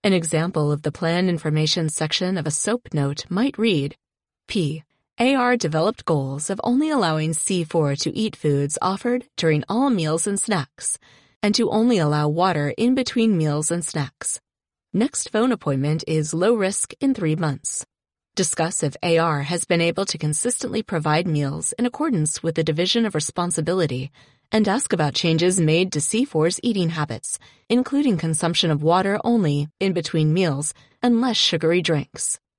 An example of the plan information section of a SOAP note might read, P. AR developed goals of only allowing C4 to eat foods offered during all meals and snacks, and to only allow water in between meals and snacks. Next phone appointment is low risk in 3 months. Discuss if AR has been able to consistently provide meals in accordance with the division of responsibility, and ask about changes made to C4's eating habits, including consumption of water only in between meals and less sugary drinks.